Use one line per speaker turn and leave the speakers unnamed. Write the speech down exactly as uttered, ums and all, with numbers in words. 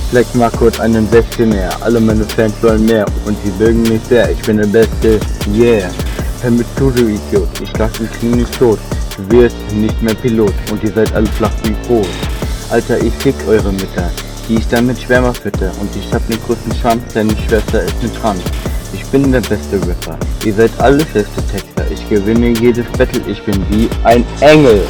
Flex mal kurz einen sechzehn mehr, alle meine Fans wollen mehr und sie mögen mich sehr, ich bin der Beste, yeah. Hör mit zu, du Idiot, ich schlag dich klinisch tot, du wirst nicht mehr Pilot und ihr seid alle flach wie Brot. Alter, ich fick eure Mütter, die ich damit Schwärmer fütter und ich hab den größten Schwanz, deine Schwester ist mit Trans. Ich bin der beste Rapper, ihr seid alle schlechte Texter, ich gewinne jedes Battle, ich bin wie ein Engel.